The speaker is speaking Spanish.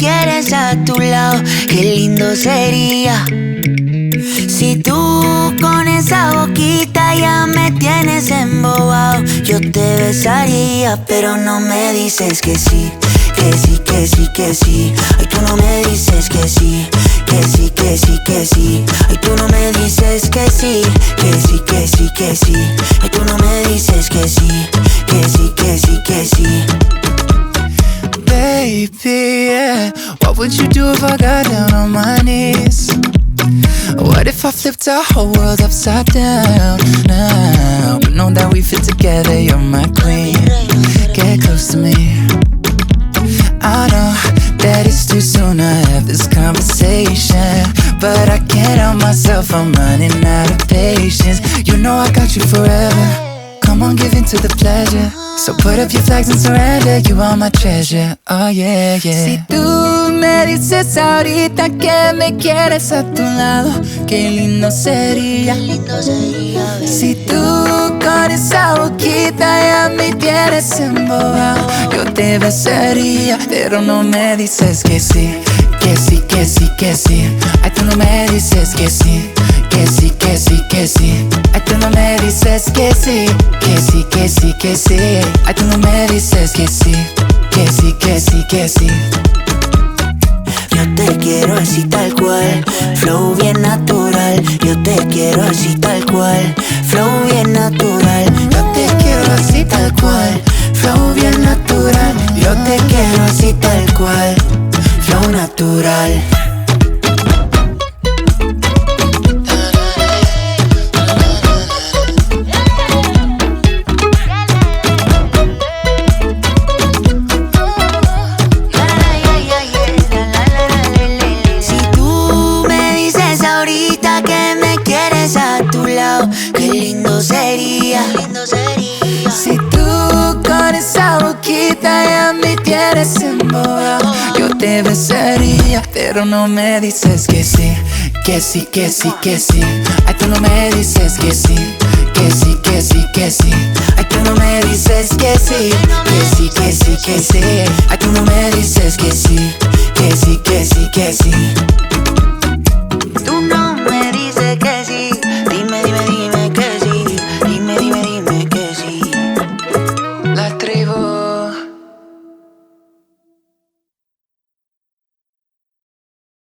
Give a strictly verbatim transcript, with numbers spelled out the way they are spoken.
quieres a tu lado, qué lindo sería. Si tú con esa boquita ya me tienes embobado, yo te besaría, pero no me dices que sí. Que sí, que sí, que sí. Ay, tú no me dices que sí. Que sí, que sí, que sí. Ay, tú no me dices que sí. Que sí, que sí, que sí. Ay, tú no me dices que sí. Que sí, que sí, que sí. Baby, yeah. What would you do if I got down on my knees? What if I flipped our whole world upside down now? But know that we fit together, you're my queen. Get close to me. I know that it's too soon to have this conversation, but I can't help myself, I'm running out of patience. You know I got you forever. Come on, give in to the pleasure. So put up your flags and surrender. You are my treasure, oh yeah, yeah. Si tú me dices ahorita que me quieres a tu lado, qué lindo sería. Qué lindo sería, baby. Si tú con esa boquita ya me tienes embobado, yo te besaría, pero no me dices que sí. Que sí, que sí, que sí. Ay, tú no me dices que sí. Que sí, que sí, que sí. Ay, tú no me dices que sí. Que sí, que sí, que sí. Ay, tú no me dices que sí. Que sí, que sí, que sí. Yo te quiero así tal cual, flow bien natural. Yo te quiero así tal cual, flow bien natural. Yo te quiero así tal cual, Flow bien natural. Yo te quiero así tal cual, flow natural. Si tú me dices ahorita que me quieres a tu lado, qué lindo sería. Qué lindo sería. si tú con esa boquita ya me tienes embobado, yo te besaría, pero no me dices que sí. Que sí, que sí, que sí. Ay, tú no me dices que sí. Que sí, que sí, que sí. Ay, tú no me dices que sí. Que sí, que sí, que sí. Ay, tú no me dices que sí. Que sí, que sí, que sí.